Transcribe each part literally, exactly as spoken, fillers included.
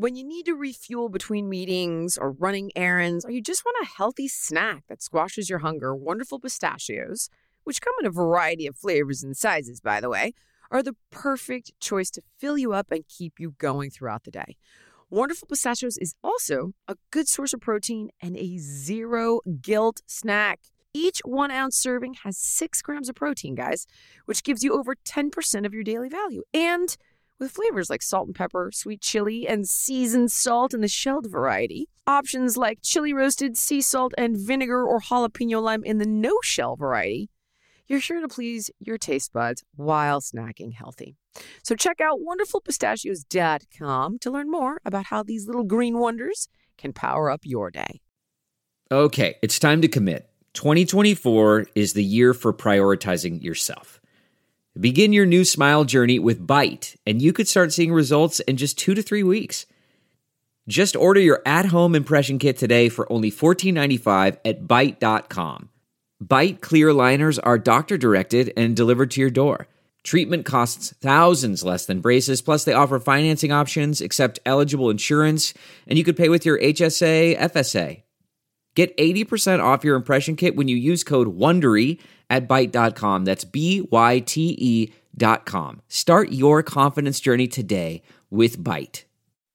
When you need to refuel between meetings or running errands, or you just want a healthy snack that squashes your hunger, Wonderful Pistachios, which come in a variety of flavors and sizes, by the way, are the perfect choice to fill you up and keep you going throughout the day. Wonderful Pistachios is also a good source of protein and a zero-guilt snack. Each one-ounce serving has six grams of protein, guys, which gives you over ten percent of your daily value. And with flavors like salt and pepper, sweet chili, and seasoned salt in the shelled variety, options like chili roasted, sea salt, and vinegar or jalapeno lime in the no-shell variety, you're sure to please your taste buds while snacking healthy. So check out wonderful pistachios dot com to learn more about how these little green wonders can power up your day. Okay, it's time to commit. twenty twenty-four is the year for prioritizing yourself. Begin your new smile journey with Byte, and you could start seeing results in just two to three weeks. Just order your at-home impression kit today for only fourteen ninety-five at byte dot com. Byte clear liners are doctor-directed and delivered to your door. Treatment costs thousands less than braces, plus they offer financing options, accept eligible insurance, and you could pay with your H S A, F S A. Get eighty percent off your impression kit when you use code WONDERY at byte dot com. That's B Y T E dot com. Start your confidence journey today with Byte.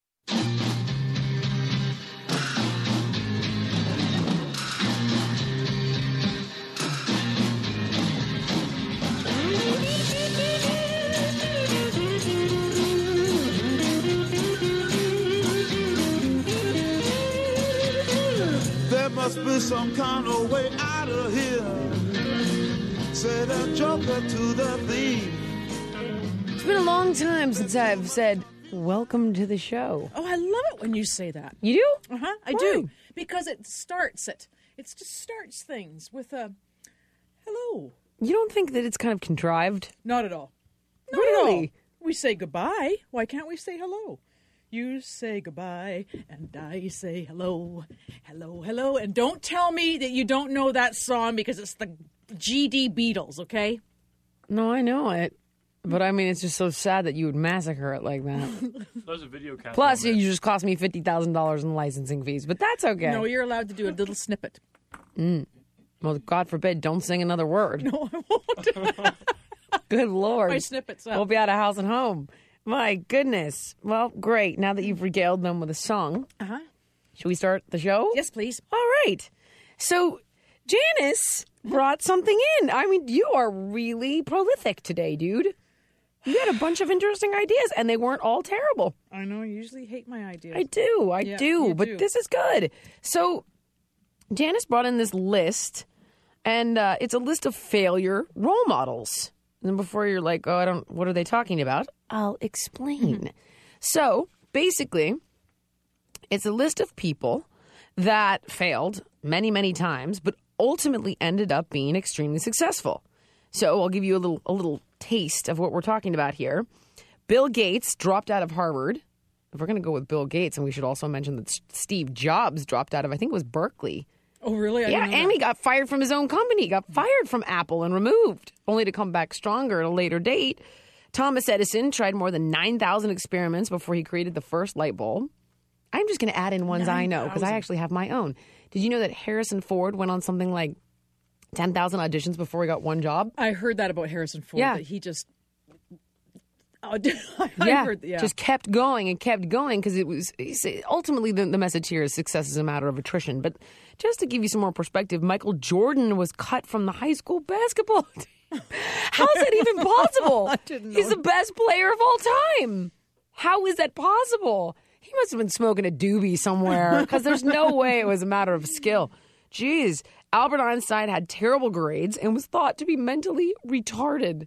Must be some kind of way out of here. Said a joker to the thief. It's been a long time since I've said, welcome to the show. Oh, I love it when you say that. You do? Uh-huh, I Why? do. Because it starts it. It just starts things with a hello. You don't think that it's kind of contrived? Not at all. Not Really? at all. We say goodbye. Why can't we say hello? You say goodbye, and I say hello, hello, hello. And don't tell me that you don't know that song because it's the G D Beatles, okay? No, I know it. But I mean, it's just so sad that you would massacre it like that. There's a video cast. Plus, you just cost me fifty thousand dollars in licensing fees, but that's okay. No, you're allowed to do a little snippet. Mm. Well, God forbid, don't sing another word. No, I won't. Good Lord. My snippet's up. We'll be out of house and home. My goodness. Well, great. Now that you've regaled them with a song, Uh-huh. should we start the show? Yes, please. All right. So, Janice brought something in. I mean, you are really prolific today, dude. You had a bunch of interesting ideas, and they weren't all terrible. I know, you usually hate my ideas. I do. I Yeah, do. you But do. this is good. So, Janice brought in this list, and uh, it's a list of failure role models. And then before you're like, oh, I don't, what are they talking about? I'll explain. So, basically, it's a list of people that failed many, many times, but ultimately ended up being extremely successful. So, I'll give you a little, a little taste of what we're talking about here. Bill Gates dropped out of Harvard. If we're going to go with Bill Gates, and we should also mention that S- Steve Jobs dropped out of, I think it was Berkeley. Oh, really? I Yeah, didn't know and that. he got fired from his own company. He got fired from Apple and removed, only to come back stronger at a later date. Thomas Edison tried more than nine thousand experiments before he created the first light bulb. I'm just going to add in ones I know because I nine thousand. actually have my own. Did you know that Harrison Ford went on something like ten thousand auditions before he got one job? I heard that about Harrison Ford. Yeah. That he just. Oh, I yeah, heard, yeah. just kept going and kept going because it was ultimately the, the message here is success is a matter of attrition. But just to give you some more perspective, Michael Jordan was cut from the high school basketball team. How is that even possible? I didn't know. He's the best player of all time. How is that possible? He must have been smoking a doobie somewhere because there's no way it was a matter of skill. Jeez, Albert Einstein had terrible grades and was thought to be mentally retarded.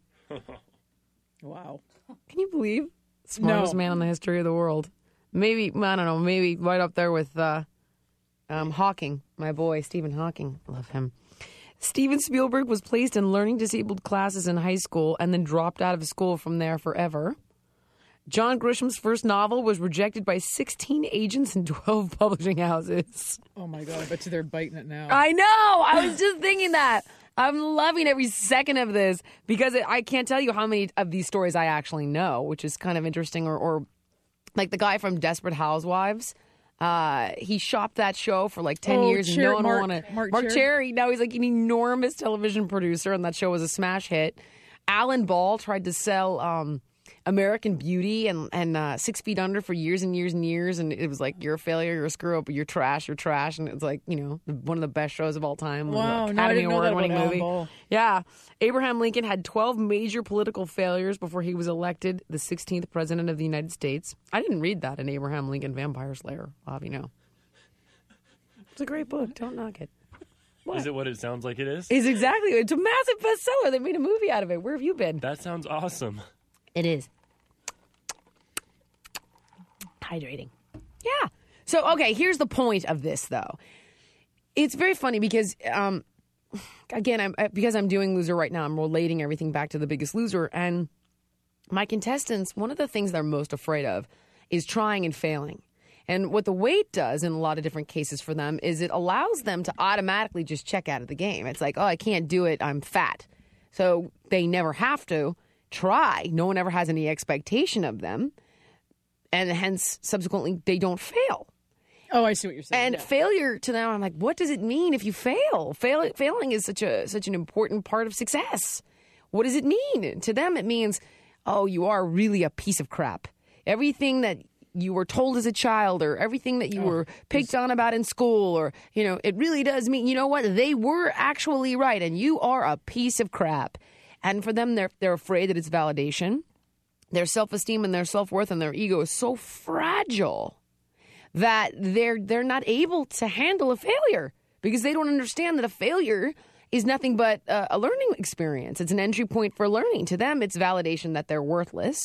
Wow. Can you believe? Smartest No. man in the history of the world. Maybe, I don't know, maybe right up there with uh, um, Hawking, my boy, Stephen Hawking. Love him. Steven Spielberg was placed in learning disabled classes in high school and then dropped out of school from there forever. John Grisham's first novel was rejected by sixteen agents and twelve publishing houses. Oh, my God. I bet you they're biting it now. I know. I was just thinking that. I'm loving every second of this because it, I can't tell you how many of these stories I actually know, which is kind of interesting or, or like the guy from Desperate Housewives. Uh, he shopped that show for like ten Oh, years, and Cher- no one Mark- wanted Mark Mark Cherry? Cherry. Now he's like an enormous television producer, and that show was a smash hit. Alan Ball tried to sell um, American Beauty and and uh, Six Feet Under for years and years and years, and it was like, you're a failure, you're a screw up, you're trash, you're trash, and it's like, you know, one of the best shows of all time. Wow, Academy no, I didn't know that Award winning about Alan movie. Ball. Yeah, Abraham Lincoln had twelve major political failures before he was elected the sixteenth president of the United States. I didn't read that in Abraham Lincoln Vampire Slayer. I'll have you know. It's a great book. Don't knock it. What? Is it what it sounds like it is? It's exactly. It's a massive bestseller. They made a movie out of it. Where have you been? That sounds awesome. It is. Hydrating. Yeah. So, okay, here's the point of this, though. It's very funny because, um, again, I'm, because I'm doing Loser right now, I'm relating everything back to The Biggest Loser. And my contestants, one of the things they're most afraid of is trying and failing. And what the weight does in a lot of different cases for them is it allows them to automatically just check out of the game. It's like, oh, I can't do it, I'm fat. So they never have to try. No one ever has any expectation of them. And hence, subsequently, they don't fail. Oh, I see what you're saying. And yeah. failure to them, I'm like, what does it mean if you fail? Fail failing is such a such an important part of success. What does it mean? To them, it means, oh, you are really a piece of crap. Everything that you were told as a child, or everything that you oh, were picked on about in school, or, you know, it really does mean, you know what, they were actually right, and you are a piece of crap. And for them, they're they're afraid that it's validation. Their self-esteem and their self-worth and their ego is so fragile that they're they're not able to handle a failure, because they don't understand that a failure is nothing but a, a learning experience. It's an entry point for learning. To them, it's validation that they're worthless.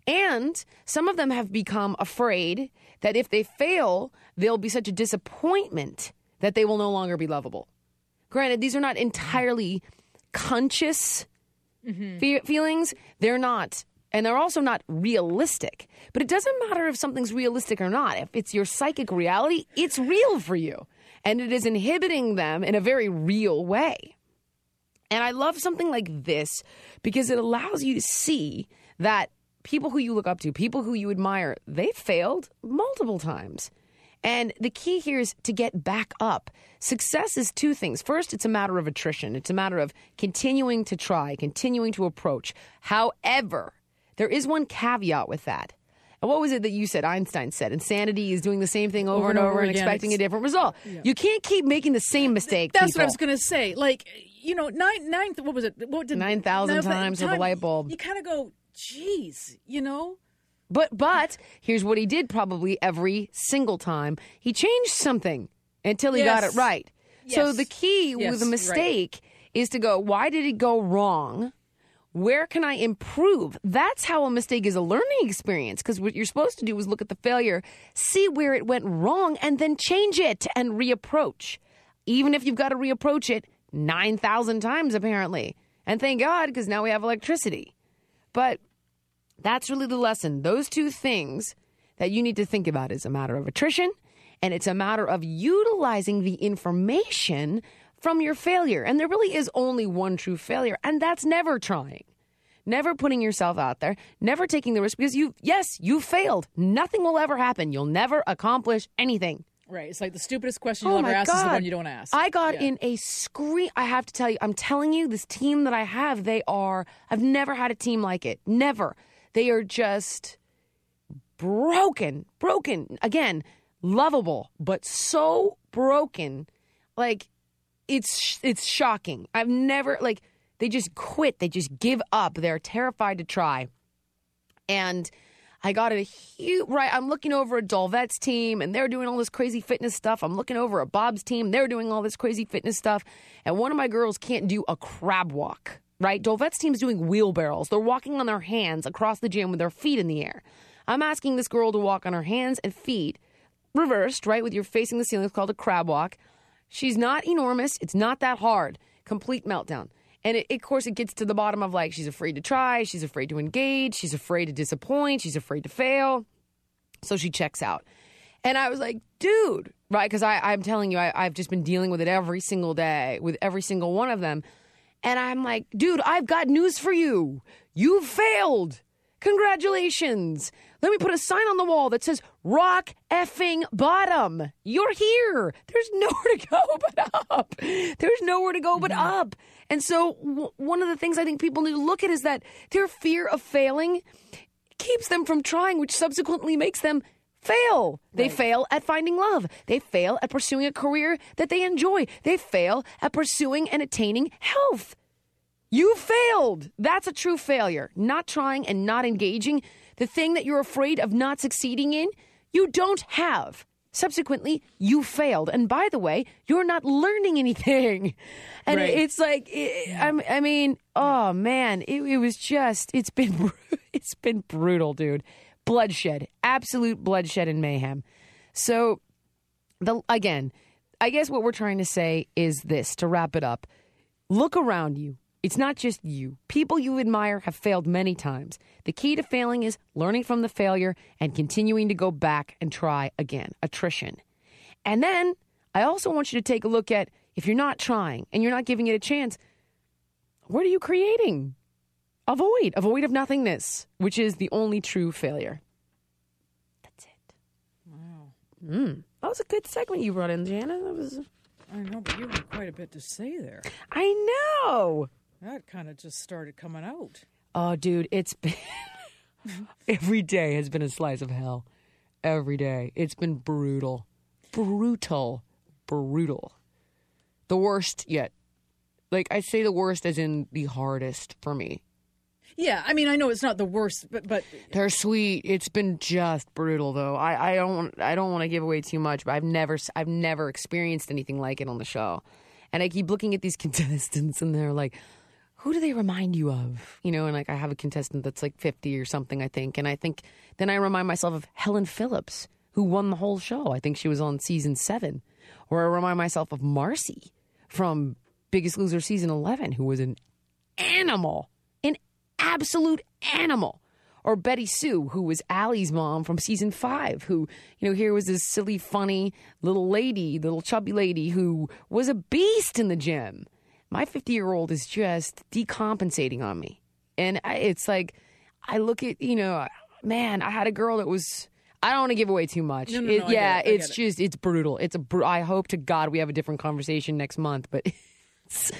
And some of them have become afraid that if they fail, they'll be such a disappointment that they will no longer be lovable. Granted, these are not entirely conscious mm-hmm. fe- feelings. They're not. And they're also not realistic. But it doesn't matter if something's realistic or not. If it's your psychic reality, it's real for you. And it is inhibiting them in a very real way. And I love something like this because it allows you to see that people who you look up to, people who you admire, they failed multiple times. And the key here is to get back up. Success is two things. First, it's a matter of attrition. It's a matter of continuing to try, continuing to approach. However, there is one caveat with that. And what was it that you said? Einstein said, insanity is doing the same thing over, over and over, over and again. expecting it's, a different result. Yeah. You can't keep making the same mistake. That's people. what I was going to say. Like, you know, nine, nine, what was it? What did nine thousand times with a light bulb. You kind of go, geez, you know? But but here's what he did probably every single time. He changed something until he yes. got it right. Yes. So the key yes, with a mistake right. is to go, why did it go wrong? Where can I improve? That's how a mistake is a learning experience, because what you're supposed to do is look at the failure, see where it went wrong, and then change it and reapproach. Even if you've got to reapproach it nine thousand times, apparently. And thank God, because now we have electricity. But that's really the lesson. Those two things that you need to think about is a matter of attrition, and it's a matter of utilizing the information from your failure. And there really is only one true failure, and that's never trying. Never putting yourself out there, never taking the risk, because you, yes, you failed. Nothing will ever happen. You'll never accomplish anything. Right. It's like the stupidest question you'll oh ever my ask God. is the one you don't ask. I got yeah. in a scream. I have to tell you, I'm telling you, this team that I have, they are, I've never had a team like it. Never. They are just broken, broken. Again, lovable, but so broken. Like, it's it's shocking. I've never, like, they just quit. They just give up. They're terrified to try. And I got a huge, right, I'm looking over a Dolvet's team, and they're doing all this crazy fitness stuff. I'm looking over at Bob's team. They're doing all this crazy fitness stuff. And one of my girls can't do a crab walk, right? Dolvet's team's doing wheelbarrows. They're walking on their hands across the gym with their feet in the air. I'm asking this girl to walk on her hands and feet, reversed, right, with your facing the ceiling. It's called a crab walk. She's not enormous. It's not that hard. Complete meltdown. And it, of course, it gets to the bottom of, like, she's afraid to try. She's afraid to engage. She's afraid to disappoint. She's afraid to fail. So she checks out. And I was like, dude, right? Because I'm telling you, I, I've just been dealing with it every single day with every single one of them. And I'm like, dude, I've got news for you. You failed. Congratulations. Let me put a sign on the wall that says rock effing bottom. You're here. There's nowhere to go but up. There's nowhere to go but up. And so w- one of the things I think people need to look at is that their fear of failing keeps them from trying, which subsequently makes them fail. They right. fail at finding love. They fail at pursuing a career that they enjoy. They fail at pursuing and attaining health. You failed. That's a true failure. Not trying and not engaging. The thing that you're afraid of not succeeding in, you don't have. Subsequently, you failed. And by the way, you're not learning anything. And right. it's like, it, I, I mean, oh man, it, it was just, it's been, it's been brutal, dude. Bloodshed, absolute bloodshed and mayhem. So, the again, I guess what we're trying to say is this, to wrap it up. Look around you. It's not just you. People you admire have failed many times. The key to failing is learning from the failure and continuing to go back and try again. Attrition. And then I also want you to take a look at, if you're not trying and you're not giving it a chance, what are you creating? A void. A void of nothingness, which is the only true failure. That's it. Wow. Mm. That was a good segment you brought in, Jana. That was... I know, but you had quite a bit to say there. I know. That kind of just started coming out. Oh, dude, it's been... Every day has been a slice of hell. Every day. It's been brutal. Brutal. Brutal. The worst yet. Like, I say the worst as in the hardest for me. Yeah, I mean, I know it's not the worst, but... but... They're sweet. It's been just brutal, though. I, I don't I don't want to give away too much, but I've never I've never experienced anything like it on the show. And I keep looking at these contestants, and they're like... Who do they remind you of? You know, and like I have a contestant that's like fifty or something, I think. And I think then I remind myself of Helen Phillips, who won the whole show. I think she was on season seven. Or I remind myself of Marcy from Biggest Loser season eleven, who was an animal, an absolute animal. Or Betty Sue, who was Allie's mom from season five, who, you know, here was this silly, funny little lady, little chubby lady who was a beast in the gym. My fifty-year-old is just decompensating on me. And I, it's like, I look at, you know, man, I had a girl that was, I don't want to give away too much. No, no, It- no, I yeah, get it, I it's get it. just, it's brutal. It's a, br- I hope to God we have a different conversation next month, but it's,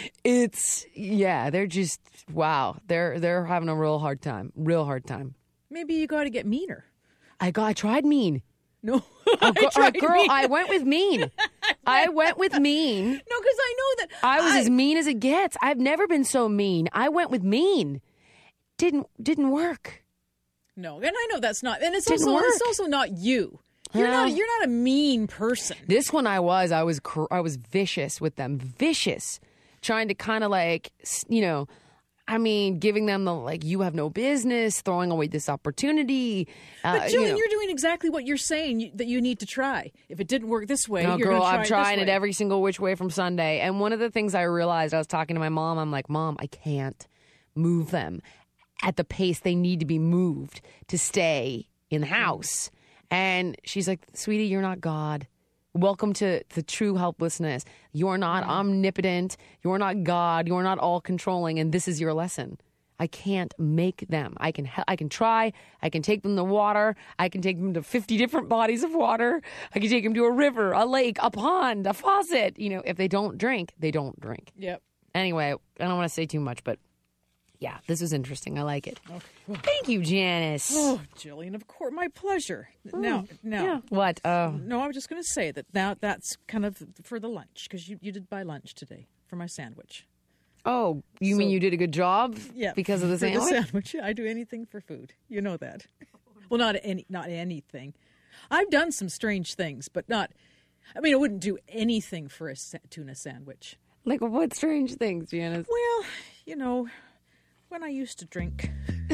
it's, yeah, they're just, wow. They're, they're having a real hard time, real hard time. Maybe you got to get meaner. I got, I tried mean. No. Oh, I girl, tried girl mean. I went with mean. I went with mean. No, because I know that... I was as mean as it gets. I've never been so mean. I went with mean. Didn't didn't work. No, and I know that's not... And it's Didn't also work. it's also not you. You're No. not you're not a mean person. This one I was. I was cr- I was vicious with them. Vicious. Trying to kind of like, s- you know, I mean, giving them the like, you have no business, throwing away this opportunity. Uh, But you Jillian, know. you're doing exactly what you're saying you, that you need to try. If it didn't work this way, No, you're girl, going to try I'm it trying this it way. every single which way from Sunday. And one of the things I realized, I was talking to my mom, I'm like, Mom, I can't move them at the pace they need to be moved to stay in the house. And she's like, sweetie, you're not God. Welcome to the true helplessness. You're not omnipotent. You're not God. You're not all controlling. And this is your lesson. I can't make them. I can I can try. I can take them to water. I can take them to fifty different bodies of water. I can take them to a river, a lake, a pond, a faucet. You know, if they don't drink, they don't drink. Yep. Anyway, I don't want to say too much, but yeah, this was interesting. I like it. Thank you, Janice. Oh, Jillian, of course, my pleasure. Now, now, Yeah. What? Oh. no, I was just going to say that now that's kind of for the lunch because you, you did buy lunch today for my sandwich. Oh, you mean So- you did a good job? Yeah, Because of the for sandwich? sandwich. I do anything for food. You know that. Well, not any, not anything. I've done some strange things, but not. I mean, I wouldn't do anything for a sa- tuna sandwich. Like what strange things, Janice? Well, you know, when I used to drink.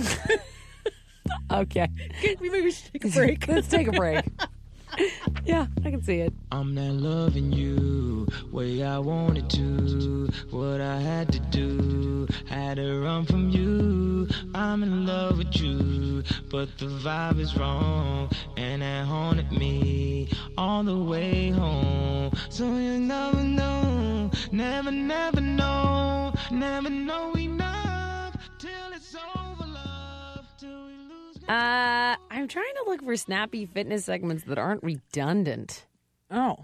Okay. Maybe we should take a break. Let's take a break. Yeah, I can see it. I'm not loving you way I wanted to. What I had to do, had to run from you. I'm in love with you, but the vibe is wrong, and it haunted me all the way home. So you never know, never, never know, never know enough till it's over, love, till we lose. Uh, I I'm trying to look for snappy fitness segments that aren't redundant. Oh.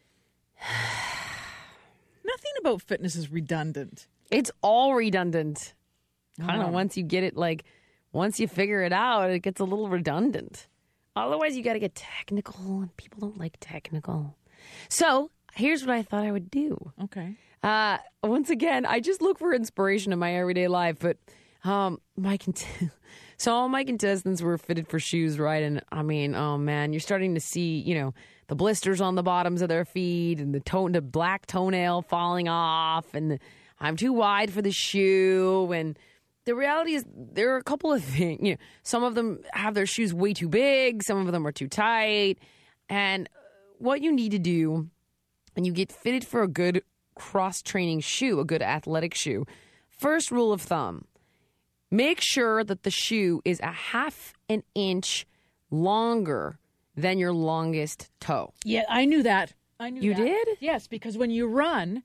Nothing about fitness is redundant. It's all redundant. Kind of Oh. once you get it, like, once you figure it out, it gets a little redundant. Otherwise, you got to get technical, and people don't like technical. So here's what I thought I would do. Okay. Uh, once again, I just look for inspiration in my everyday life, but um, my cont- so all my contestants were fitted for shoes, right? And I mean, oh man, you're starting to see, you know, the blisters on the bottoms of their feet and the toe, the black toenail falling off, and the, I'm too wide for the shoe. And the reality is, there are a couple of things. You know, some of them have their shoes way too big, some of them are too tight, and what you need to do when you get fitted for a good cross-training shoe, a good athletic shoe, first rule of thumb, make sure that the shoe is a half an inch longer than your longest toe. Yeah, I knew that. I knew You that. did? Yes, because when you run,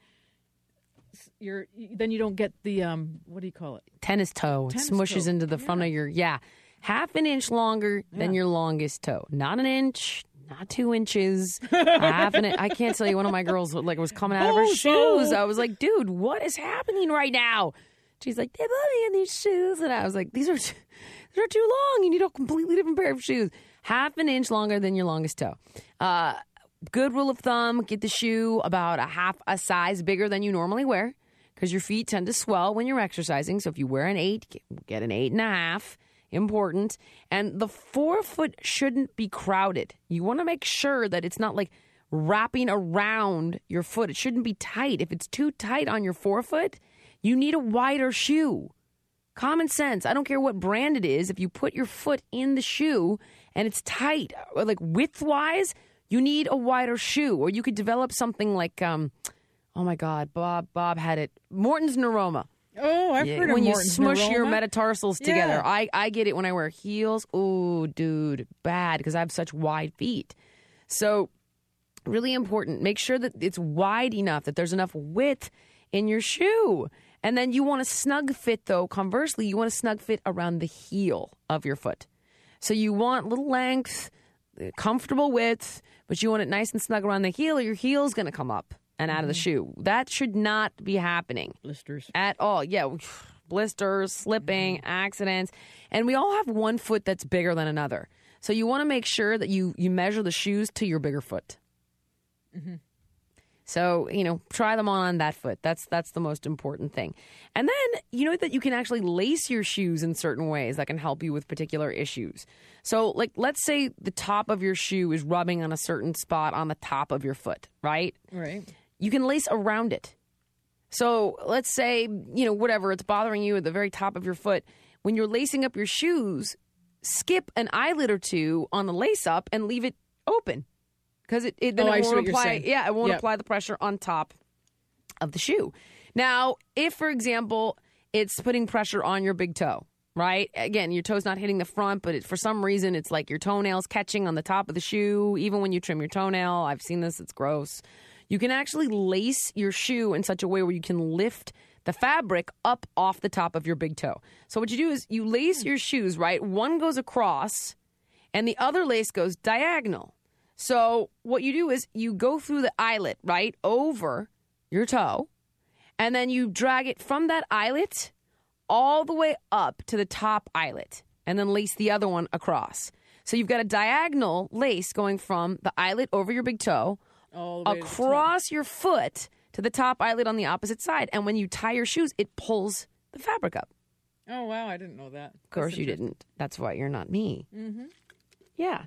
you're then you don't get the um what do you call it? Tennis toe. Tennis it smushes toe. into the front of your, yeah, half an inch longer than Yeah. your longest toe. Not an inch, not two inches, half an inch. I can't tell you, one of my girls like was coming out of her Oh, shoes. so- I was like, dude, what is happening right now? She's like, they put me in these shoes. And I was like, these are, these are too long. You need a completely different pair of shoes. Half an inch longer than your longest toe. Uh, good rule of thumb, get the shoe about a half a size bigger than you normally wear, because your feet tend to swell when you're exercising. So if you wear an eight, get- get an eight and a half. Important. And the forefoot shouldn't be crowded. You want to make sure that it's not like wrapping around your foot. It shouldn't be tight. If it's too tight on your forefoot, you need a wider shoe. Common sense. I don't care what brand it is. If you put your foot in the shoe and it's tight, or like width-wise, you need a wider shoe. Or you could develop something like, um, oh my God, Bob Bob had it. Morton's Neuroma. Oh, I've Yeah, heard of when you Morton's smush your Neuroma. metatarsals together. Yeah. I, I get it when I wear heels. Oh, dude, bad, because I have such wide feet. So really important. Make sure that it's wide enough, that there's enough width in your shoe. And then you want to snug fit, though. Conversely, you want to snug fit around the heel of your foot. So you want little length, comfortable width, but you want it nice and snug around the heel, or your heel's going to come up and out of the shoe. That should not be happening. Blisters. At all. Yeah. Blisters, slipping, accidents. And we all have one foot that's bigger than another. So you want to make sure that you, you measure the shoes to your bigger foot. So, you know, try them on on that foot. That's that's the most important thing. And then, you know that you can actually lace your shoes in certain ways that can help you with particular issues. So, like, let's say the top of your shoe is rubbing on a certain spot on the top of your foot, right? Right. You can lace around it. So let's say, you know, whatever, it's bothering you at the very top of your foot. When you're lacing up your shoes, skip an eyelid or two on the lace up and leave it open. Because it, it, then Oh, I it see won't what you're apply. saying. Yeah, it won't Yep. apply the pressure on top of the shoe. Now, if, for example, it's putting pressure on your big toe, right? Again, your toe's not hitting the front, but it, for some reason, it's like your toenail's catching on the top of the shoe. Even when you trim your toenail, I've seen this, it's gross. You can actually lace your shoe in such a way where you can lift the fabric up off the top of your big toe. So what you do is you lace your shoes, right? One goes across and the other lace goes diagonal. So what you do is you go through the eyelet, right, over your toe, and then you drag it from that eyelet all the way up to the top eyelet, and then lace the other one across. So you've got a diagonal lace going from the eyelet over your big toe All the way to the top. across your foot to the top eyelid on the opposite side. And when you tie your shoes, it pulls the fabric up. Oh, wow. I didn't know that. Of course you didn't. That's why you're not me. Mm-hmm. Yeah.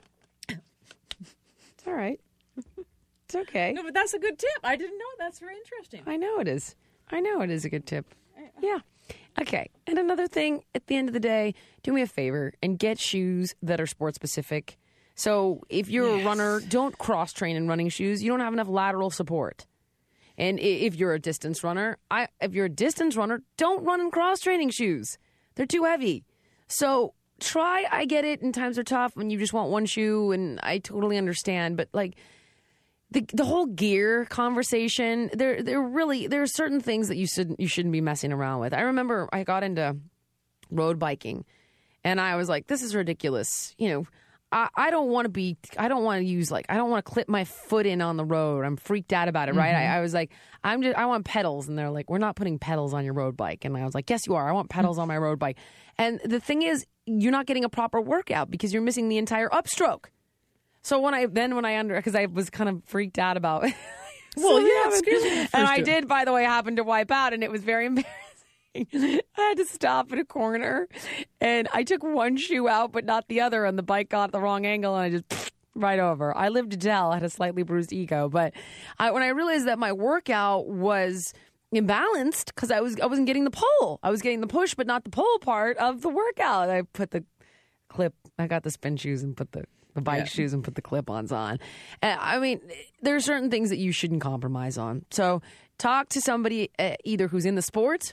It's all right. It's okay. No, but that's a good tip. I didn't know. That's very interesting. I know it is. I know it is a good tip. Yeah. Okay. And another thing, at the end of the day, do me a favor and get shoes that are sport specific. So if you're a runner, don't cross train in running shoes. You don't have enough lateral support. And i- if you're a distance runner, I if you're a distance runner, don't run in cross training shoes. They're too heavy. So try, I get it, and times are tough when you just want one shoe, and I totally understand, but like the the whole gear conversation, there there really there are certain things that you should you shouldn't be messing around with. I remember I got into road biking and I was like, this is ridiculous. You know, I, I don't want to be, I don't want to use like, I don't want to clip my foot in on the road. I'm freaked out about it, right? Mm-hmm. I, I was like, I'm just, I want pedals. And they're like, we're not putting pedals on your road bike. And I was like, yes, you are. I want pedals on my road bike. And the thing is, you're not getting a proper workout because you're missing the entire upstroke. So when I, then when I under, because I was kind of freaked out about it. Well, So, yeah, excuse me. And First I do- did, by the way, happen to wipe out, and it was very embarrassing. I had to stop at a corner, and I took one shoe out, but not the other, and the bike got the wrong angle, and I just right over. I lived to tell. I had a slightly bruised ego, but I, when I realized that my workout was imbalanced because I was I wasn't getting the pull, I was getting the push, but not the pull part of the workout. I put the clip. I got the spin shoes and put the. the bike Yeah. shoes and put the clip-ons on. And, I mean, there are certain things that you shouldn't compromise on. So talk to somebody uh, either who's in the sport,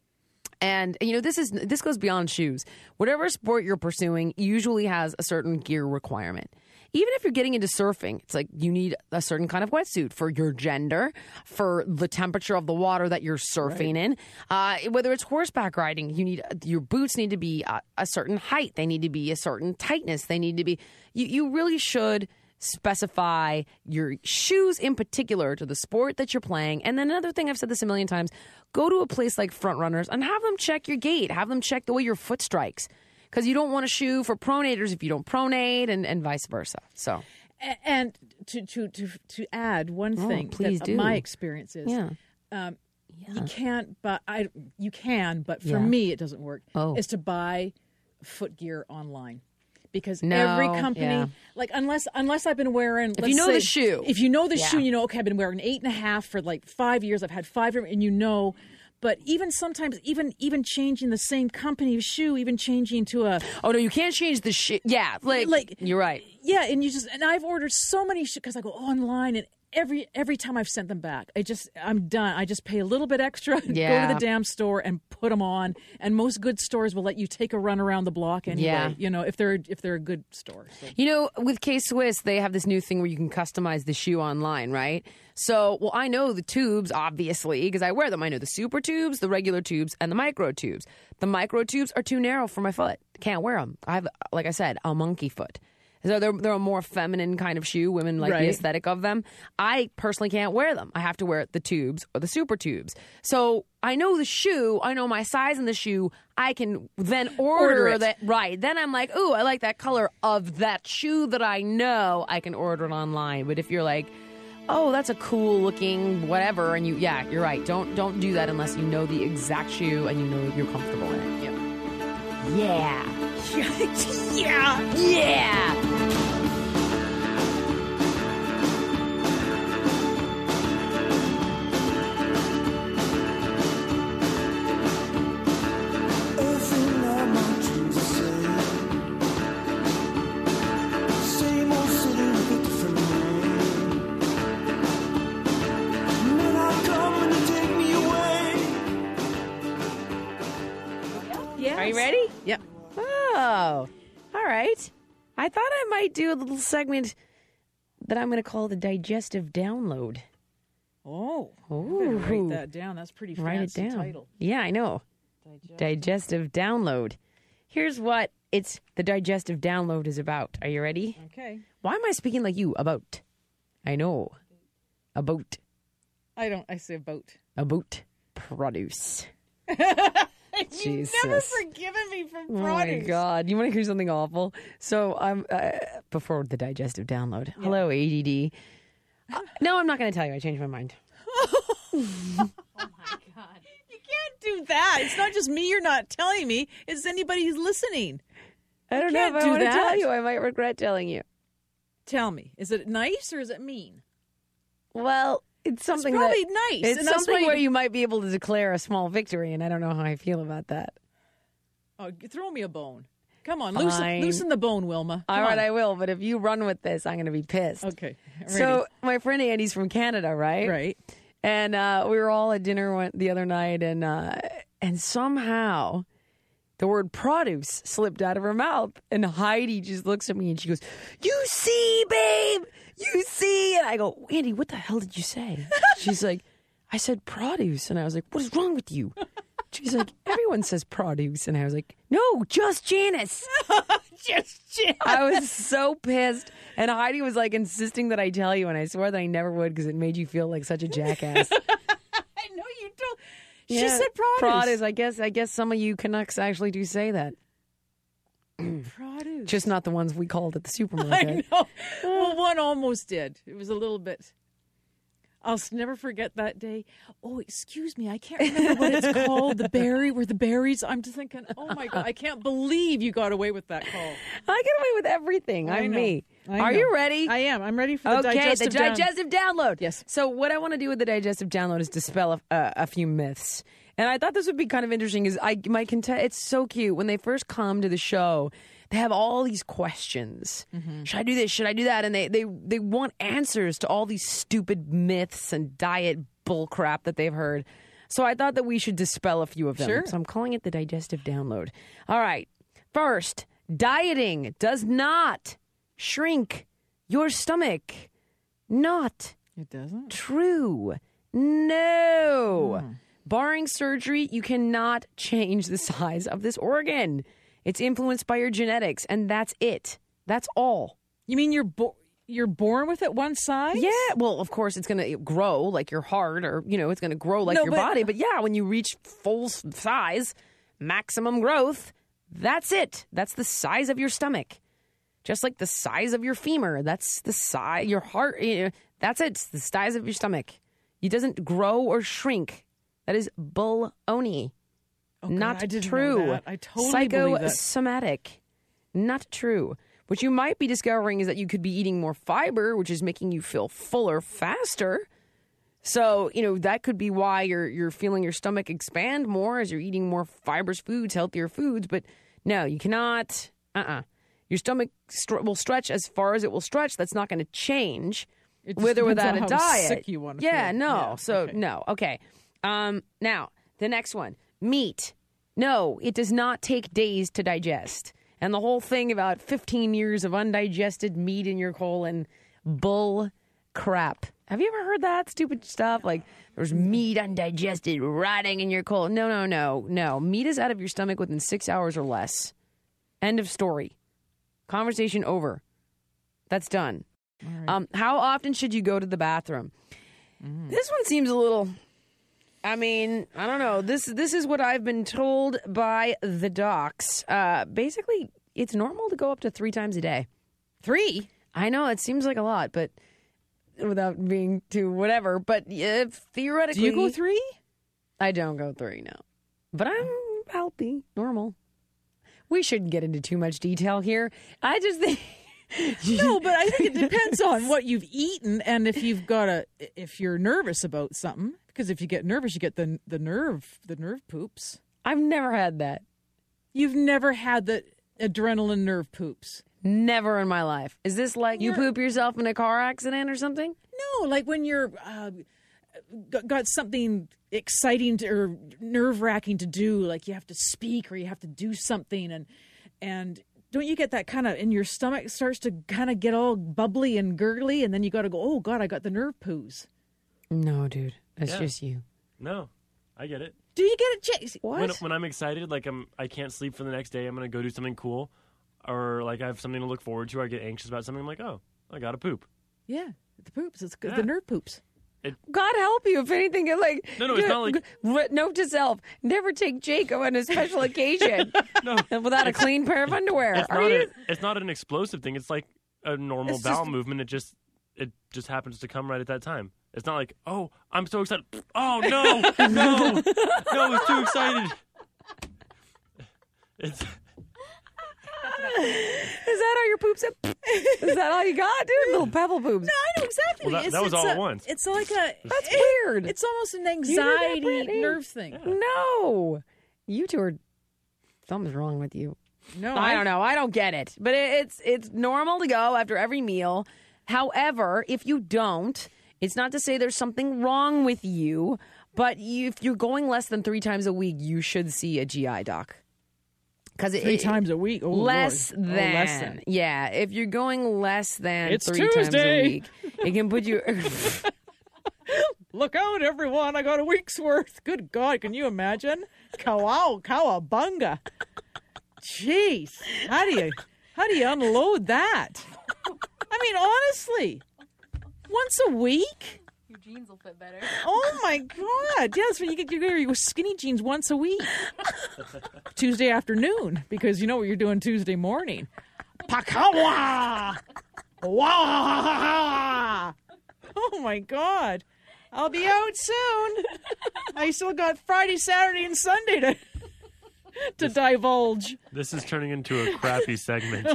and you know this is this goes beyond shoes. Whatever sport you're pursuing usually has a certain gear requirement. Even if you're getting into surfing, it's like you need a certain kind of wetsuit for your gender, for the temperature of the water that you're surfing in. Uh, whether it's horseback riding, you need your boots need to be a, a certain height. They need to be a certain tightness. They need to be. You, you really should specify your shoes in particular to the sport that you're playing. And then another thing, I've said this a million times: go to a place like Front Runners and have them check your gait. Have them check the way your foot strikes. Because you don't want a shoe for pronators if you don't pronate, and, and vice versa. So, A- And to to to to add one Oh, thing please that do. my experience is, yeah. um, you can't buy. I you can, but for Yeah. me it doesn't work. Oh. Is to buy foot gear online. Because No, every company, yeah. like unless unless I've been wearing, If let's you know say- the shoe. if you know the Yeah. shoe, you know, okay, I've been wearing eight and a half for like five years. I've had five, and you know. But even sometimes, even even changing the same company of shoe, even changing to a Oh no, you can't change the shit. Yeah, like, Like- you're right. yeah, and you just and I've ordered so many shoes because I go online, and every every time I've sent them back, I just I'm done. I just pay a little bit extra, go Yeah. to the damn store and put them on. And most good stores will let you take a run around the block anyway. Yeah. You know, if they're if they're a good store. So. You know, with K-Swiss, they have this new thing where you can customize the shoe online, right? So, well, I know the tubes, obviously, because I wear them. I know the super tubes, the regular tubes, and the micro tubes. The micro tubes are too narrow for my foot. Can't wear them. I have, like I said, a monkey foot. So they're, they're a more feminine kind of shoe. Women like the Right. aesthetic of them. I personally can't wear them. I have to wear the tubes or the super tubes. So I know the shoe. I know my size in the shoe. I can then order, Order it. that. Right. Then I'm like, ooh, I like that color of that shoe that I know. I can order it online. But if you're like, oh, that's a cool looking whatever, and you, yeah, you're right. Don't don't do that unless you know the exact shoe and you know you're comfortable in it. Yeah. yeah. Yeah. Everything I want you to say. Same old city with a different name. Then I come and you take me away. Yes. Are you ready? Yep. Oh, all right. I thought I might do a little segment that I'm going to call the digestive download. Oh. Ooh. I better write that down. That's pretty Write it fancy down. title. Yeah, I know. Digestive download. Here's what it's the digestive download is about. Are you ready? Okay. Why am I speaking like you? About. I know. About. I don't. I say boat. About produce. Jesus. Never forgiven me for Oh my God. You want to hear something awful? So I'm uh, before the digestive download. Hello, A D D. Uh, no, I'm not going to tell you. I changed my mind. You can't do that. It's not just me you're not telling me. It's anybody who's listening. I don't know can't if I do want to that. tell you. I might regret telling you. Tell me. Is it nice or is it mean? Well, it's It's something probably that, nice. It's and that's something why where you might be able to declare a small victory, and I don't know how I feel about that. Oh, throw me a bone. Come on, loosen, Fine. loosen the bone, Wilma. Come All right, on. I will. But if you run with this, I'm going to be pissed. Okay. I'm So my friend Andy's from Canada, right? ready. Right. And uh, we were all at dinner one, the other night, and uh, and somehow the word produce slipped out of her mouth. And Heidi just looks at me and she goes, "You see, babe, you see." And I go, "Andy, what the hell did you say?" She's like, "I said produce." And I was like, "What is wrong with you?" She's like, everyone says produce. And I was like, no, just Janice. Just Janice. I was so pissed. And Heidi was like insisting that I tell you. And I swore that I never would because it made you feel like such a jackass. I know you don't. She Yeah, said produce. Produce. I guess, I guess some of you Canucks actually do say that. Produce. Just not the ones we called at the I supermarket. know. Well, one almost did. It was a little bit. I'll s- never forget that day. Oh, excuse me. I can't remember what it's called. The berry, where the berries. I'm just thinking, oh my God, I can't believe you got away with that call. I get away with everything. I I'm know. me. I Are know. you ready? I am. I'm ready for the Okay, digestive the down- digestive download. Yes. So what I want to do with the digestive download is dispel a, a, a few myths. And I thought this would be kind of interesting. Is I my cont- It's so cute when they first come to the show. They have all these questions. Mm-hmm. Should I do this? Should I do that? And they, they, they want answers to all these stupid myths and diet bullcrap that they've heard. So I thought that we should dispel a few of them. Sure. So I'm calling it the digestive download. All right. First, dieting does not shrink your stomach. Not It doesn't. true. No. Barring surgery, you cannot change the size of this organ. It's influenced by your genetics, and that's it. That's all. You mean you're bo- you're born with it one size? Yeah, well, of course, it's going to grow like your heart, or, you know, it's going to grow like No, your but- body. But yeah, when you reach full s- size, maximum growth, that's it. That's the size of your stomach. Just like the size of your femur. That's the size, your heart, you know, that's it. It's the size of your stomach. It doesn't grow or shrink. That is baloney. Oh, God, Not I didn't know true. that. I totally believe that. Psychosomatic. Not true. What you might be discovering is that you could be eating more fiber, which is making you feel fuller faster. So, you know, that could be why you're you're feeling your stomach expand more as you're eating more fibrous foods, healthier foods. But no, you cannot. Uh-uh. Your stomach str- will stretch as far as it will stretch. That's not going to change It just with or depends without on a how diet. sick you wanna yeah, feel. no. Yeah, so, okay. no. Okay. Um, now, the next one. Meat. No, it does not take days to digest. And the whole thing about fifteen years of undigested meat in your colon, bull crap. Have you ever heard that stupid stuff? Like, there's meat undigested rotting in your colon. No, no, no, no. Meat is out of your stomach within six hours or less. End of story. Conversation over. That's done. Um, how often should you go to the bathroom? Mm. This one seems a little... I mean, I don't know. This this is what I've been told by the docs. Uh, basically, it's normal to go up to three times a day. Three? I know it seems like a lot, but without being too whatever. But uh, theoretically, Do you go three? I don't go three, no. But I'm healthy, normal. We shouldn't get into too much detail here. I just think... No, but I think it depends on what you've eaten and if you've got a if you're nervous about something. Because if you get nervous, you get the the nerve the nerve poops. I've never had that. You've never had the adrenaline nerve poops. Never in my life. Is this like you You're- poop yourself in a car accident or something? No, like when you're uh, got, got something exciting to, or nerve wracking to do, like you have to speak or you have to do something, and and don't you get that kind of in your stomach starts to kind of get all bubbly and gurgly, and then you got to go, oh God, I got the nerve poos. No, dude. That's Yeah. just you. No, I get it. Do you get it, Chase? What? When, when I'm excited, like I'm, I can't sleep for the next day. I'm gonna go do something cool, or like I have something to look forward to. Or I get anxious about something. I'm like, oh, I gotta poop. Yeah, the poops. It's Yeah. the nerve poops. God help you if anything. Like No, no, it's not like- Re- note to self: never take Jacob on a special occasion No, without a clean pair of underwear. it's Are not. you? A, it's not an explosive thing. It's like a normal It's bowel just- movement. It just, it just happens to come right at that time. It's not like, oh, I'm so excited. Oh no, no, no! It's too excited. It's. Is that all your poops? Is that all you got, dude? Little pebble poops. No, I know exactly. Well, that- It's- that was it's all a- at once. It's like a. That's it- weird. It's almost an do that, anxiety Brittany? nerve thing. No, you two are. Something's wrong with you. No, I don't know. I don't get it. But it, it's it's normal to go after every meal. However, if you don't, it's not to say there's something wrong with you. But you, if you're going less than three times a week, you should see a G I doc. Because Three times a week. Oh, less, Lord. than, Oh, less than. yeah. If you're going less than It's three times Tuesday. a week, it can put you Look out, everyone. I got a week's worth. Good God, can you imagine? Kawau, cowabunga. Jeez. How do you how do you unload that? I mean, honestly. Once a week? Your jeans will fit better. Oh my God. Yeah, that's when you get your, your skinny jeans once a week. Tuesday afternoon, because you know what you're doing Tuesday morning. Pakawa! Wah! Oh my God. I'll be out soon. I still got Friday, Saturday, and Sunday to to divulge. This is turning into a crappy segment.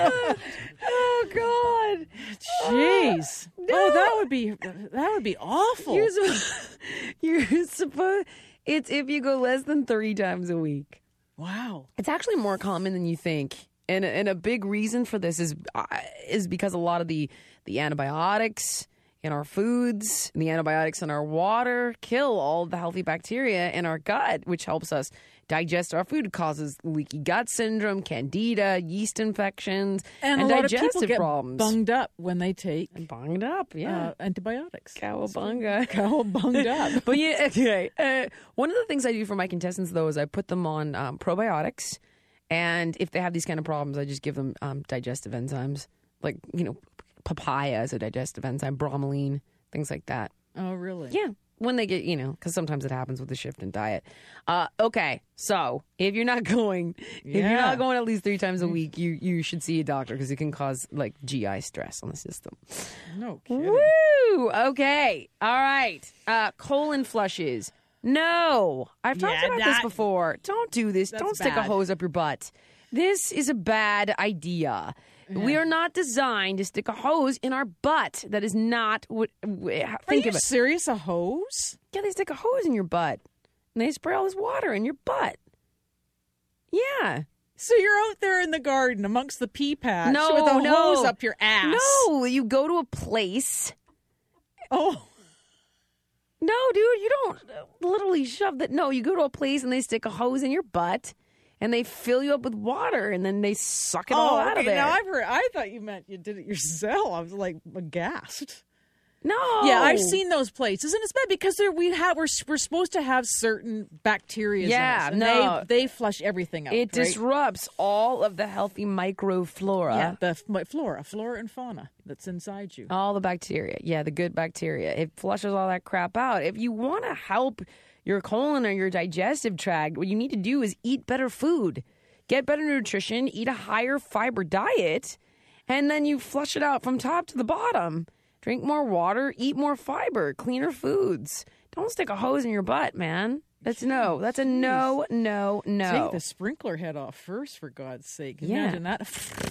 Oh God! Jeez. No. Oh, that would be that would be awful. You're, supposed, you're supposed. It's if you go less than three times a week. Wow. It's actually more common than you think, and and a big reason for this is uh, is because a lot of the the antibiotics in our foods and the antibiotics in our water kill all the healthy bacteria in our gut, which helps us digest our food. It causes leaky gut syndrome, candida, yeast infections, and, And, a lot digestive of people get problems. bunged up when they take And bunged up, yeah. uh, antibiotics. Cowabunga. Cowabunged up. But yeah, okay. Uh, one of the things I do for my contestants, though, is I put them on um, probiotics. And if they have these kind of problems, I just give them um, digestive enzymes. Like, you know, papaya is a digestive enzyme, bromelain, things like that. Oh, really? Yeah. When they get, you know, because sometimes it happens with the shift in diet. Uh, okay, so if you're not going, if you're Yeah. not going at least three times a week, you you should see a doctor because it can cause like G I stress on the system. No kidding. Woo! Okay, all right. Uh, colon flushes. No, I've talked Yeah, about this that- before. Don't do this. That's Don't stick a bad. hose up your butt. This is a bad idea. We are not designed to stick a hose in our butt. That is not what. w- Are Think you of it. serious? A hose? Yeah, they stick a hose in your butt. And they spray all this water in your butt. Yeah. So you're out there in the garden amongst the pea patch No, with a no. hose up your ass. No, you go to a place. Oh, No, dude, you don't uh, literally shove that. No, you go to a place and they stick a hose in your butt and they fill you up with water and then they suck it all oh, out of okay. there. Now I've heard. I thought you meant you did it yourself. I was like aghast. no. Yeah, I've seen those places, and it's bad because they're, we have we're, we're supposed to have certain bacteria. Yeah, in us, and no. they, they flush everything out. It right? disrupts all of the healthy microflora. Yeah, the f- my flora, flora and fauna that's inside you. All the bacteria. Yeah, the good bacteria. It flushes all that crap out. If you want to help your colon or your digestive tract, what you need to do is eat better food, get better nutrition, eat a higher fiber diet, and then you flush it out from top to the bottom. Drink more water, eat more fiber, cleaner foods. Don't stick a hose in your butt, man. That's no. That's a no, no, no. Take the sprinkler head off first, for God's sake. Yeah. Imagine that.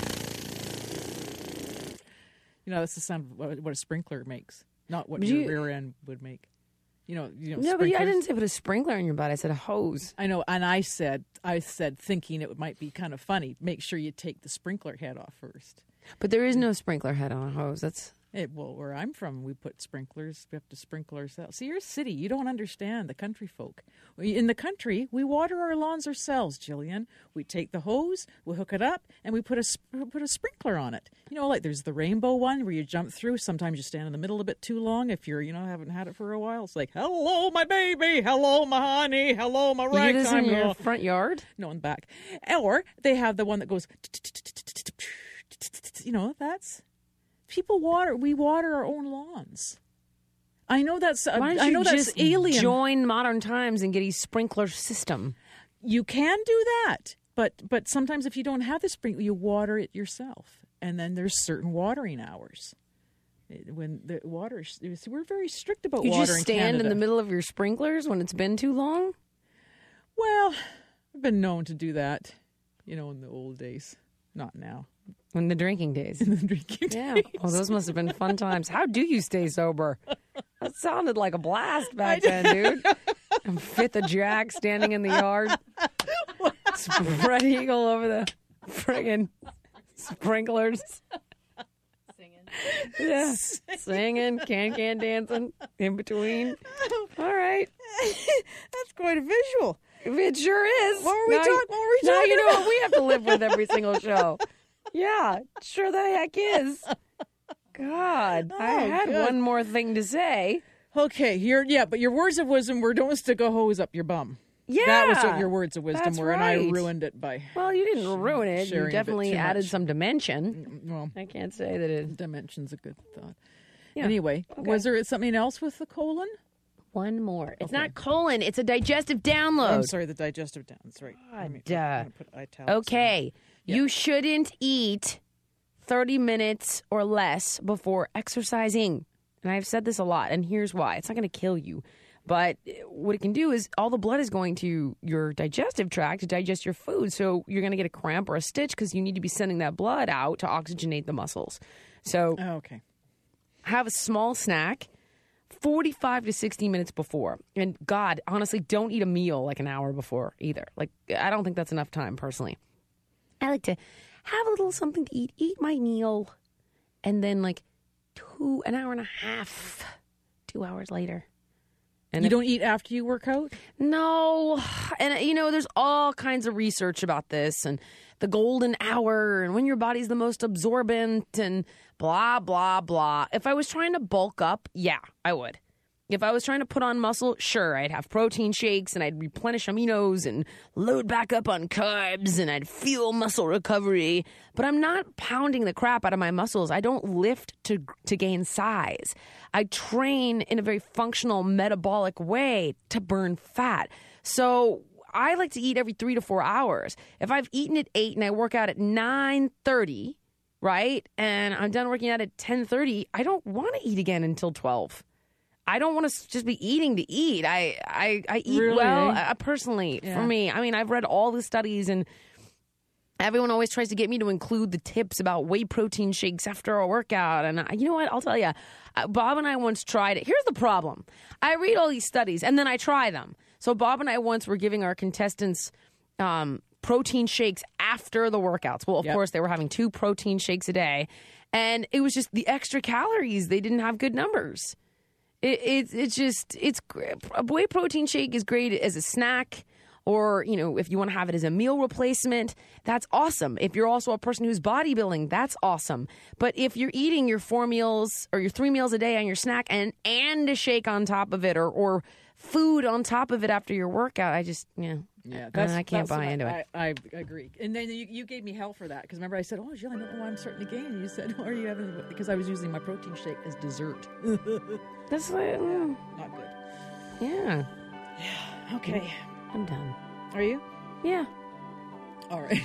You know, that's the sound of what what a sprinkler makes, not what But your you- rear end would make. You know, you know. No, but yeah, I sprinklers. didn't say put a sprinkler in your butt. I said a hose. I know, and I said, I said, thinking it might be kind of funny. Make sure you take the sprinkler head off first. But there is no sprinkler head on a hose. That's It, well, where I'm from, we put sprinklers. We have to sprinkle ourselves. See, you're a city. You don't understand the country folk. We, in the country, we water our lawns ourselves, Jillian. We take the hose, we hook it up, and we put a sp- put a sprinkler on it. You know, like there's the rainbow one where you jump through. Sometimes you stand in the middle a bit too long if you're, you know, haven't had it for a while. It's like, hello, my baby. Hello, my honey. Hello, my you do this in ragtime your girl. front yard. No, in the back. Or they have the one that goes, you know, that's people water. We water our own lawns. I know that's. Uh, Why don't I you know that's just alien. join modern times and get a sprinkler system? You can do that, but but sometimes if you don't have the sprinkler, you water it yourself, and then there's certain watering hours. It- When the water, we're very strict about You water just in stand Canada. in the middle of your sprinklers when it's been too long? Well, I've been known to do that, you know, in the old days. Not now. In the drinking days. The drinking Yeah. days. Oh, those must have been fun times. How do you stay sober? That sounded like a blast back then, dude. And Fifth of Jack standing in the yard. Spread eagle over the friggin' sprinklers. Singing. Yeah. Singing, can-can dancing in between. All right. That's quite a visual. It sure is. What were we Now- talk- what were we now talking you know about? what we have to live with every single show. Yeah, sure the heck is. God, I Oh, had good. one more thing to say, Okay, your yeah, but your words of wisdom were don't stick a hose up your bum. Yeah, that was what your words of wisdom that's were, and I right. ruined it by. Well, you didn't ruin it. sharing You a bit definitely too added much. some dimension. Well, I can't say that it. dimension's a good thought. Yeah. Anyway, Okay. was there something else with the colon? One more. It's Okay. not colon. It's a digestive download. I'm sorry, the digestive down. That's right. Let me- God, uh, I'm gonna put italics Okay. Yeah. You shouldn't eat thirty minutes or less before exercising. And I've said this a lot, and here's why. It's not going to kill you. But what it can do is all the blood is going to your digestive tract to digest your food. So you're going to get a cramp or a stitch because you need to be sending that blood out to oxygenate the muscles. So in. Oh, okay. have a small snack forty-five to sixty minutes before. And God, honestly, don't eat a meal like an hour before either. Like, I don't think that's enough time personally. I like to have a little something to eat, eat my meal, and then like two, an hour and a half, two hours later. And You if- don't eat after you work out? No. And, you know, there's all kinds of research about this and the golden hour and when your body's the most absorbent and blah, blah, blah. If I was trying to bulk up, yeah, I would. If I was trying to put on muscle, sure, I'd have protein shakes and I'd replenish aminos and load back up on carbs and I'd feel muscle recovery. But I'm not pounding the crap out of my muscles. I don't lift to to gain size. I train in a very functional metabolic way to burn fat. So I like to eat every three to four hours. If I've eaten at eight and I work out at nine thirty, right, and I'm done working out at ten thirty, I don't want to eat again until twelve. I don't want to just be eating to eat. I I, I eat Really? well uh, personally. Yeah. For me, I mean, I've read all the studies, and everyone always tries to get me to include the tips about whey protein shakes after a workout. And I, you know what? I'll tell you, uh, Bob and I once tried it. Here's the problem: I read all these studies and then I try them. So Bob and I once were giving our contestants um, protein shakes after the workouts. Well, of Yep. course, they were having two protein shakes a day, and it was just the extra calories. They didn't have good numbers. It, it's it's just it's gr- a whey protein shake is great as a snack, or you know if you want to have it as a meal replacement, that's awesome. If you're also a person who's bodybuilding, that's awesome. But if you're eating your four meals or your three meals a day on your snack and and a shake on top of it, or or food on top of it after your workout, I just yeah Yeah, I can't that's buy what into I, it. I, I agree. And then you, you gave me hell for that because remember I said, "Oh, Jill, I don't know why I'm starting to gain." And you said, "Why are you having?" Because I was using my protein shake as dessert. That's like, mm, Not good. yeah. Okay, I'm done. are you? Yeah. All right.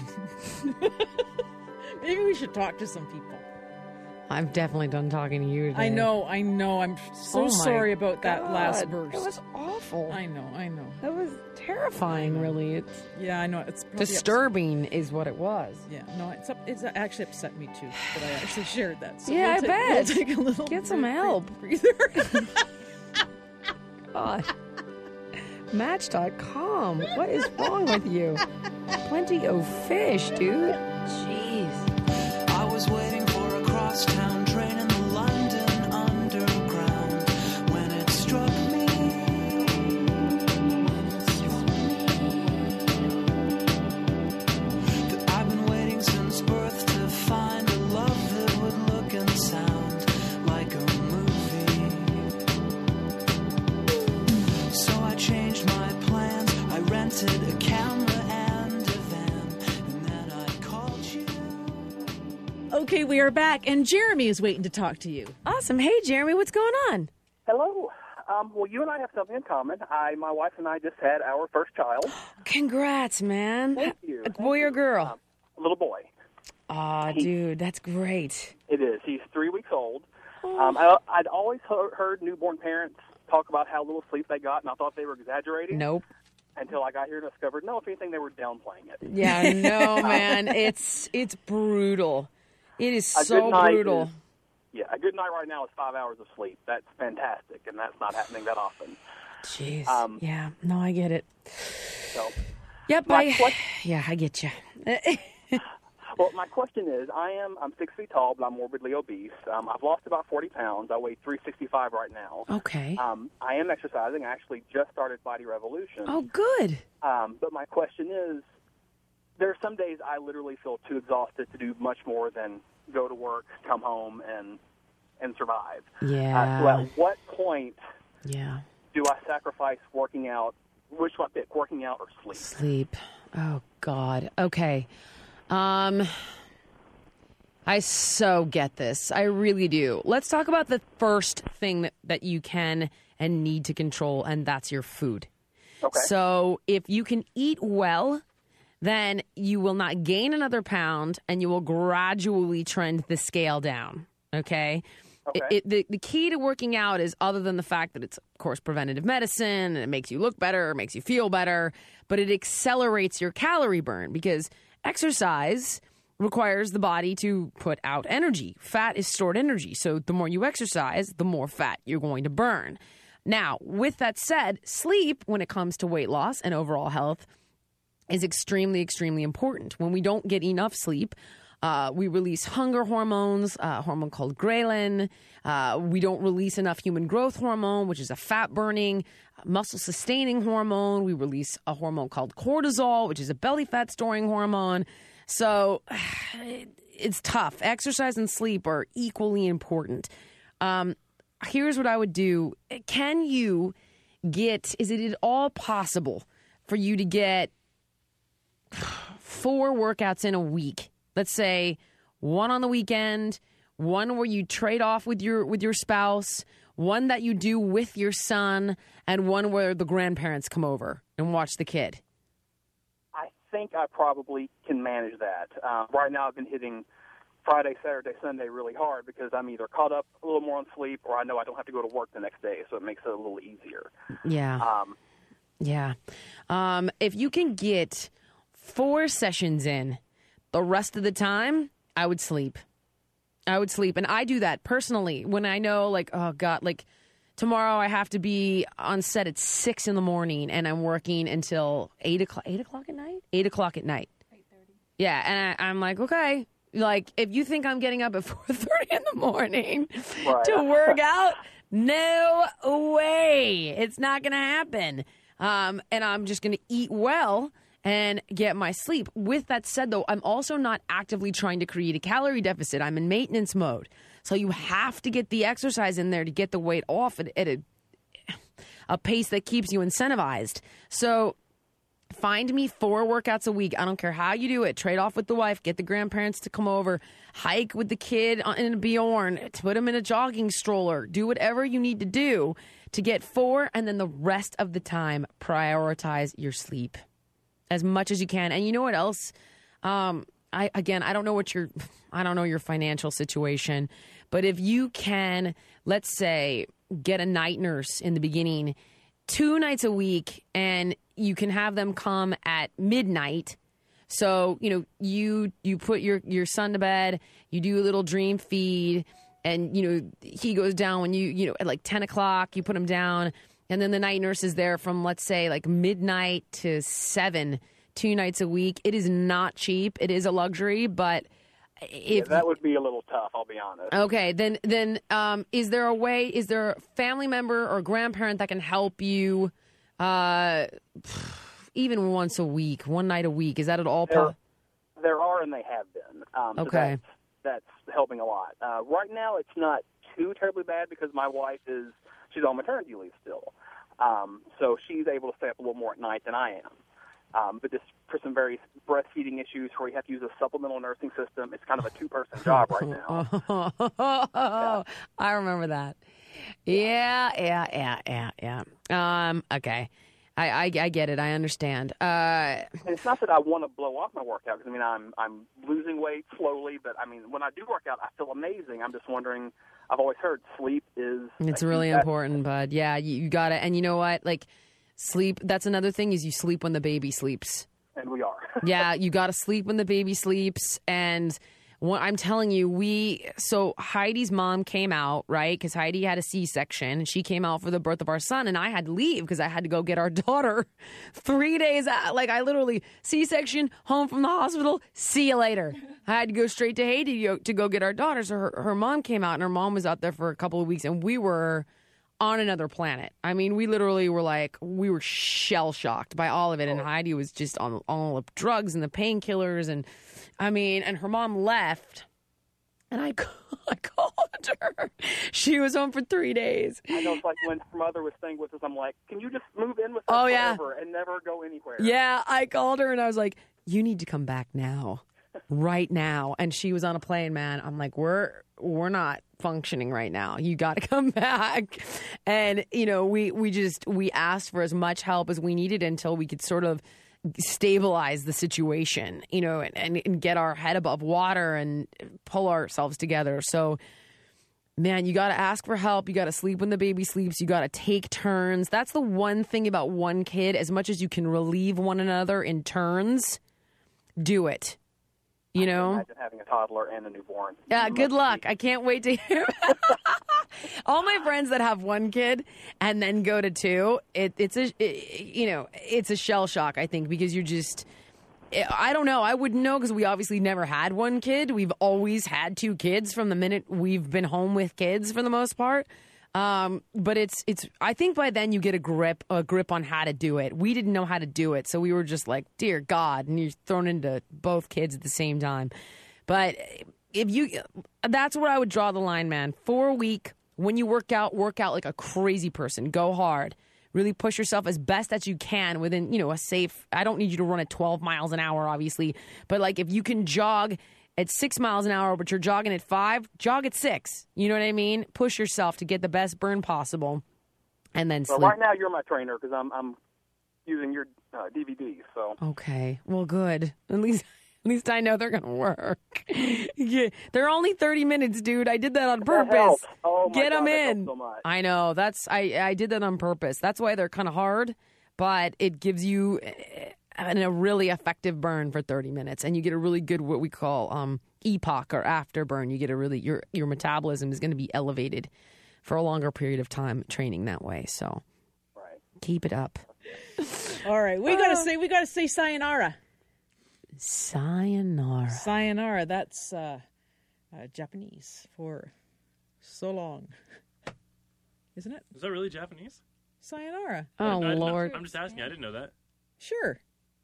Maybe we should talk to some people. I'm definitely done talking to you today. I know, I know. I'm so Oh my sorry about that last God, burst. It was awful. I know, I know. That was terrifying, really. It's Yeah, I know. It's probably ups- disturbing is what it was. Yeah, no, it's up, it's actually upset me too that I actually shared that. So Yeah, we'll I take, bet. We'll take a little Get some breathe- help. breather. God. Match dot com. What is wrong with you? Plenty of fish, dude. Jeez. I was waiting for a crosstown train in the London Underground when it struck me. That I've been waiting since birth to find a love that would look and sound like a movie. So I changed my plans. I rented a camera and a van, and then I called you. Okay, we are back, and Jeremy is waiting to talk to you. Awesome. Hey, Jeremy, what's going on? Hello. Um, well, you and I have something in common. I, my wife and I just had our first child, Congrats, man. Thank you. A Thank boy or you. girl? Um, a little boy. Aw, dude, that's great. It is. He's three weeks old. Um, I, I'd always he- heard newborn parents talk about how little sleep they got, and I thought they were exaggerating. Nope. Until I got here and discovered, no, if anything, they were downplaying it. Yeah, no, man. It's it's brutal. It is A so good night brutal. is- Yeah, a good night right now is five hours of sleep. That's fantastic, and that's not happening that often. Jeez. Um, yeah. No, I get it. So, Yep. my I, que- yeah, I get you. well, my question is, I am I'm six feet tall, but I'm morbidly obese. Um, I've lost about forty pounds. I weigh three sixty-five right now. Okay. Um, I am exercising. I actually just started Body Revolution. Oh, good. Um, but my question is, there are some days I literally feel too exhausted to do much more than go to work, come home, and and survive. Uh, so Yeah. at what point Yeah. Do I sacrifice working out? Which do I pick, working out or sleep? Sleep. Oh, God. Okay. Um, I so get this. I really do. Let's talk about the first thing that, that you can and need to control, and that's your food. Okay. So if you can eat well, then you will not gain another pound and you will gradually trend the scale down. Okay? Okay. It, it, the, the key to working out is, other than the fact that it's, of course, preventative medicine and it makes you look better, it makes you feel better, but it accelerates your calorie burn because exercise requires the body to put out energy. Fat is stored energy. So the more you exercise, the more fat you're going to burn. Now, with that said, sleep, when it comes to weight loss and overall health, is extremely, extremely important. When we don't get enough sleep, uh, we release hunger hormones, a hormone called ghrelin. Uh, we don't release enough human growth hormone, which is a fat-burning, muscle-sustaining hormone. We release a hormone called cortisol, which is a belly fat-storing hormone. So it's tough. Exercise and sleep are equally important. Um, here's what I would do. Can you get, is it at all possible for you to get four workouts in a week? Let's say one on the weekend, one where you trade off with your with your spouse, one that you do with your son, and one where the grandparents come over and watch the kid. I think I probably can manage that. Uh, right now I've been hitting Friday, Saturday, Sunday really hard because I'm either caught up a little more on sleep or I know I don't have to go to work the next day, so it makes it a little easier. Yeah. Um, yeah. Um, if you can get four sessions in, the rest of the time, I would sleep. I would sleep. And I do that personally when I know, like, oh, God, like, tomorrow I have to be on set at six in the morning and I'm working until eight o'clock, eight o'clock at night? eight o'clock at night. eight thirty. Yeah, and I, I'm like, okay. Like, if you think I'm getting up at four thirty in the morning right. to work out, no way. It's not going to happen. Um, and I'm just going to eat well and get my sleep. With that said, though, I'm also not actively trying to create a calorie deficit. I'm in maintenance mode. So you have to get the exercise in there to get the weight off at, at a, a pace that keeps you incentivized. So find me four workouts a week. I don't care how you do it. Trade off with the wife. Get the grandparents to come over. Hike with the kid in a Bjorn. Put him in a jogging stroller. Do whatever you need to do to get four, and then the rest of the time, prioritize your sleep as much as you can. And you know what else? Um, I again, I don't know what your, I don't know your financial situation, but if you can, let's say, get a night nurse in the beginning, two nights a week, and you can have them come at midnight. So, you know, you you put your, your son to bed, you do a little dream feed, and, you know, he goes down when you, you know, at like ten o'clock, you put him down. And then the night nurse is there from, let's say, like midnight to seven, two nights a week. It is not cheap. It is a luxury, but if yeah, that would be a little tough, I'll be honest. Okay, then then um, is there a way, is there a family member or grandparent that can help you uh, even once a week, one night a week? Is that at all possible? There, there are, and they have been. Um, okay. So that's, that's helping a lot. Uh, right now, it's not too terribly bad because my wife is, she's on maternity leave still. Um, so she's able to stay up a little more at night than I am. Um, but just for some various breastfeeding issues where you have to use a supplemental nursing system, it's kind of a two-person job right now. yeah. I remember that. Yeah, yeah, yeah, yeah, yeah. Um, okay. I, I, I get it. I understand. Uh, and it's not that I want to blow off my workout because, I mean, I'm I'm losing weight slowly, but, I mean, when I do work out, I feel amazing. I'm just wondering, I've always heard sleep is... It's really important, bud. Yeah, you, you got it. And you know what? Like, sleep, that's another thing is you sleep when the baby sleeps. And we are. Yeah, you got to sleep when the baby sleeps. And what I'm telling you, we, so Heidi's mom came out, right? Because Heidi had a C-section and she came out for the birth of our son. And I had to leave because I had to go get our daughter three days out. Like I literally, C-section, home from the hospital, see you later. I had to go straight to Haiti to go, to go get our daughter. So her, her mom came out and her mom was out there for a couple of weeks and we were on another planet. I mean, we literally were like, we were shell-shocked by all of it. And Heidi was just on all the drugs and the painkillers. And I mean, and her mom left. And I, I called her. She was home for three days. I know it's like when her mother was staying with us, I'm like, can you just move in with us Oh, yeah. forever and never go anywhere? Yeah, I called her and I was like, you need to come back now. Right now. And she was on a plane, man. I'm like, we're we're not functioning right now. You got to come back. And, you know, we, we just, we asked for as much help as we needed until we could sort of stabilize the situation, you know, and, and, and get our head above water and pull ourselves together. So, man, you got to ask for help. You got to sleep when the baby sleeps. You got to take turns. That's the one thing about one kid. As much as you can relieve one another in turns, do it. You know, imagine having a toddler and a newborn. Yeah, good luck. I can't wait to hear. All my friends that have one kid and then go to two, it, it's a, it, you know, it's a shell shock. I think because you're just, I don't know. I wouldn't know because we obviously never had one kid. We've always had two kids from the minute we've been home with kids for the most part. Um, but it's, it's, I think by then you get a grip, a grip on how to do it. We didn't know how to do it. So we were just like, dear God, and you're thrown into both kids at the same time. But if you, that's where I would draw the line, man. For a week, when you work out, work out like a crazy person, go hard, really push yourself as best as you can within, you know, a safe, I don't need you to run at twelve miles an hour, obviously. But like if you can jog at six miles an hour, but you're jogging at five, jog at six. You know what I mean? Push yourself to get the best burn possible, and then Well, sleep. right now you're my trainer because I'm I'm using your uh, D V Ds. So Okay, well, good. At least, at least I know they're gonna work. Yeah, they're only thirty minutes, dude. I did that on That purpose. helps. Oh, my Get God, them that in. helps so much. I know. That's I. I did that on purpose. That's why they're kind of hard, but it gives you and a really effective burn for thirty minutes, and you get a really good what we call um, epoch or afterburn. You get a really your your metabolism is going to be elevated for a longer period of time training that way. So, right. Keep it up. All right, we gotta say we gotta say sayonara. Sayonara. Sayonara. That's uh, uh, Japanese for so long, isn't it? Is that really Japanese? Sayonara. Oh, I, I, Lord. I'm just asking. I didn't know that. Sure.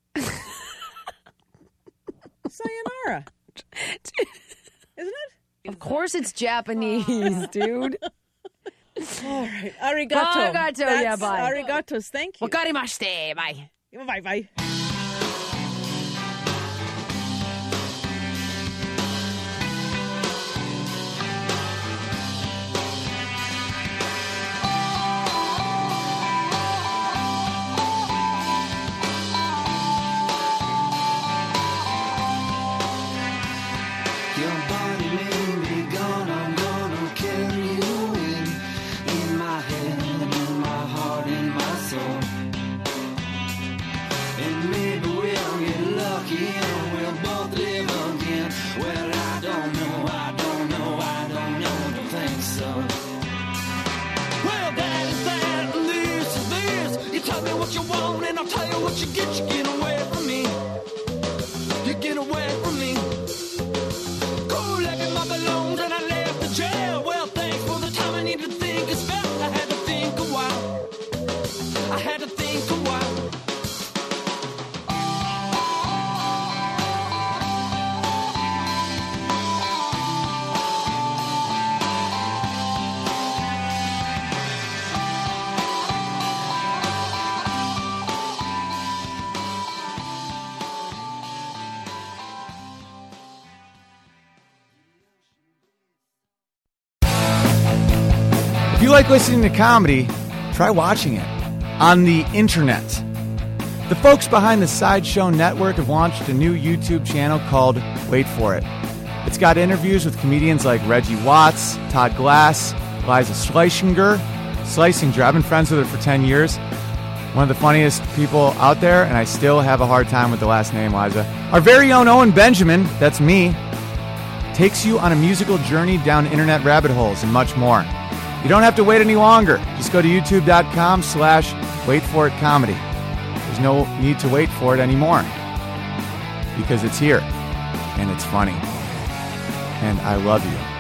Sayonara. Isn't it? Of course it's Japanese, dude. All right. Arigato. Arigato, yeah, That's bye. Arigatos. Thank you. Wakarimashite. Bye. Bye bye. Your body may be gone, I'm gonna carry you in, in my head, in my heart, in my soul. And maybe we'll get lucky and we'll both live again. Well, I don't know, I don't know, I don't know, don't think so. Well, that is that, and this is this. You tell me what you want and I'll tell you what you get. You get away from me. You get away from me. And I left the jail. Well, thanks for the time I need to think. It's felt I had to think a while. I had to think a while. If you like listening to comedy, try watching it on the internet. The folks behind the Sideshow Network have launched a new YouTube channel called Wait For It. It's got interviews with comedians like Reggie Watts, Todd Glass, Liza Schlesinger. Schlesinger, I've been friends with her for ten years. One of the funniest people out there, and I still have a hard time with the last name, Liza. Our very own Owen Benjamin, that's me, takes you on a musical journey down internet rabbit holes and much more. You don't have to wait any longer. Just go to youtube.com slash wait for it comedy. There's no need to wait for it anymore because it's here and it's funny. And I love you.